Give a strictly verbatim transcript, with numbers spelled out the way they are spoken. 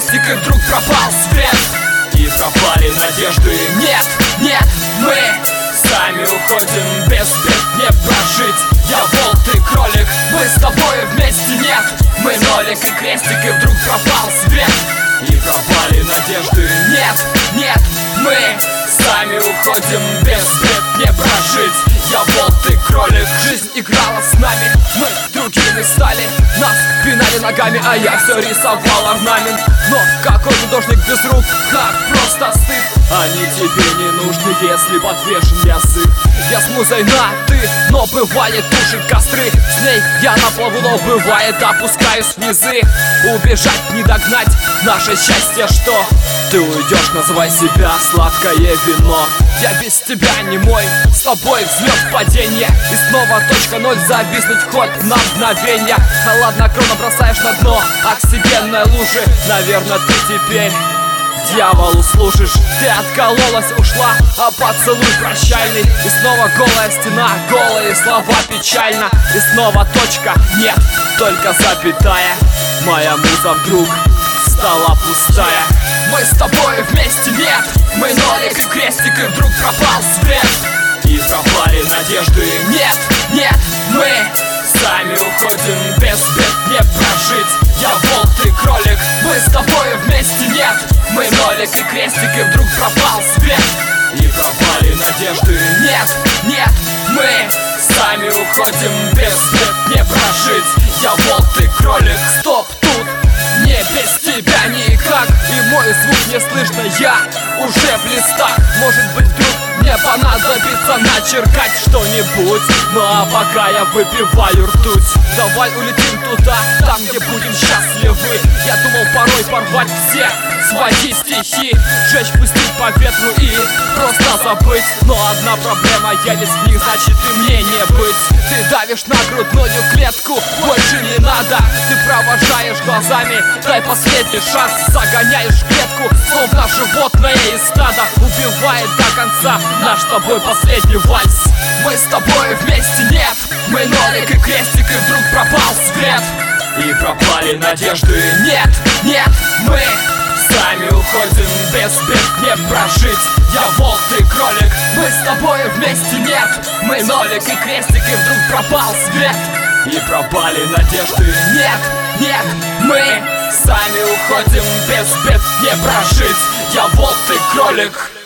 крестик, и вдруг пропал свет. И пропали надежды. Нет, нет, мы сами уходим, без бед не прожить. Я волк, ты кролик, мы с тобой вместе. Нет, мы нолик и крестик, и вдруг пропал свет. И пропали надежды. Нет, нет, мы сами уходим, без бед не прожить. Я волк, ты кролик, жизнь играла с нами, мы другими стали. Нас пинали ногами, а я все рисовал орнамент. Но какой художник без рук, как просто стыд. Они тебе не нужны, если подвешен язык. Я с музой на ты, но бывает тушит костры. С ней я на плаву, но бывает опускаюсь в низы. Убежать, не догнать, наше счастье что? Ты уйдешь, называй себя сладкое вино. Я без тебя не мой, с тобой взлет, падение. И снова точка ноль, зависнуть хоть на мгновенье. Хладнокровно бросаешь на дно оксигенной лужи. Наверное, ты теперь дьяволу служишь. Ты откололась, ушла, а поцелуй прощальный. И снова голая стена, голые слова печально. И снова точка, нет, только запятая. Моя муза вдруг стала пустая. Мы с тобой вместе, нет, мы нолик и крестик, и вдруг пропал свет. И пропали надежды. Нет, нет, мы сами уходим, без бед не прожить. Я волк, ты кролик, мы с тобой вместе. Нет, мы нолик и крестик, и вдруг пропал свет. И пропали надежды. Нет, нет, мы сами уходим, без бед не прожить. Я волк, ты кролик, стоп, тут не без тебя никак. И мой звук не слышно, я уже в листах. Может быть, вдруг мне понадобится начеркать что-нибудь. Ну а пока я выпиваю ртуть, давай улетим туда, там, где будем счастливы. Я думал порой порвать все свои стихи, сжечь, пустить по ветру и просто забыть. Но одна проблема, я не в них, значит и мне не быть. Ты давишь на грудную клетку, больше не надо. Ты провожаешь глазами, дай последний шанс. Загоняешь в клетку, словно животное из стада. Убивает до конца наш с тобой последний вальс. Мы с тобой вместе, нет, мы нолик и крестик, и вдруг пропал свет. И пропали надежды. Нет, нет, мы сами уходим, без бед не прожить. Я волк, ты кролик, мы с тобой вместе. Нет, мы нолик и крестик, и вдруг пропал свет. И пропали надежды. Нет, нет, мы сами уходим, без бед не прожить. Я волк, ты кролик.